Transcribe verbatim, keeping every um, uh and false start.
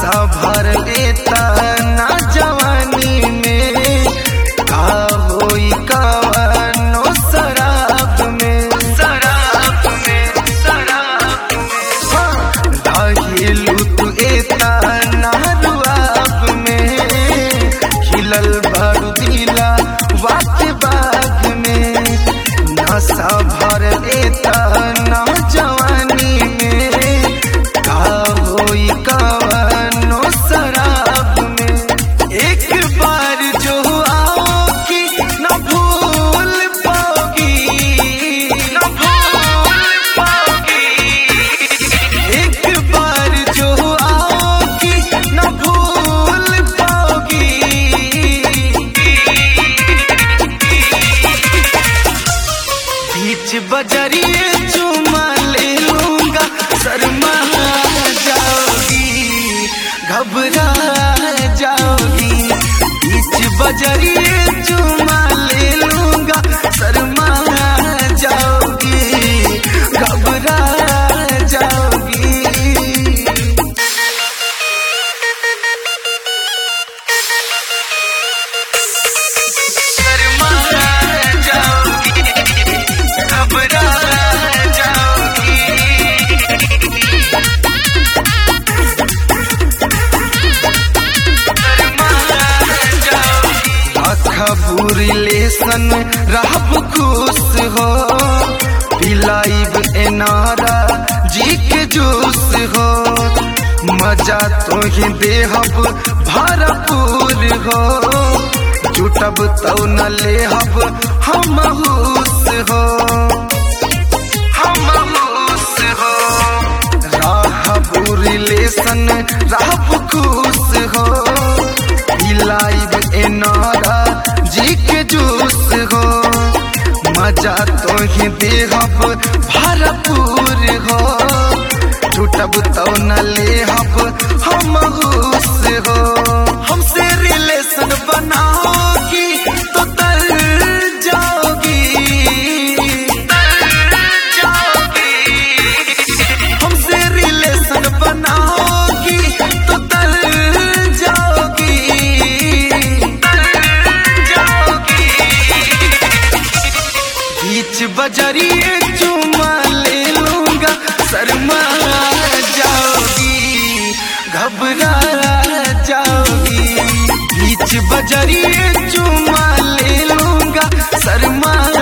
नशा भर लेता ना जवानी में का होई कवनो शराब में शराब में शराब में दाहिलू तू एता ना रुआब में खिलल बारू दिला वाट बाग में नशा भर लेता ना जवानी में का होई कवनो शराब में एक बार जो आओगी न भूल पाओगी न भूल पाओगी एक बार जो आओगी न भूल पाओगी बीच बजरिए चुमा ले लूंगा शर्मा जाओगी घबरा जाओगी बीच बजरिए चुमा ले लूंगा शर्मा जाओगी घबरा जाओगी शर्मा जाओगी घबरा जाओगी खबूर लेसन रहब खुश हो पिलाइब एनारा जी के जूस हो मजा तो ही देहब भरपूर हो जुटब तो न लेहब हम हुस हो हम हुस हो रहब रिलेशन रहब खुश हो पिलाइब एनारा जी के जूस हो मजा तो ही देहब भरपूर हो छूटब तो न लेहब हम हुस हो हमसे रिलेशन बनाओगी तो तर जाओगी तर जाओगी हमसे रिलेशन बनाओगी तो तर जाओगी बीच बजरिए चुमा ले लूंगा शर्मा जाओगी घबरा जाओगी बीच बजरिए चुमा ले लूंगा शर्मा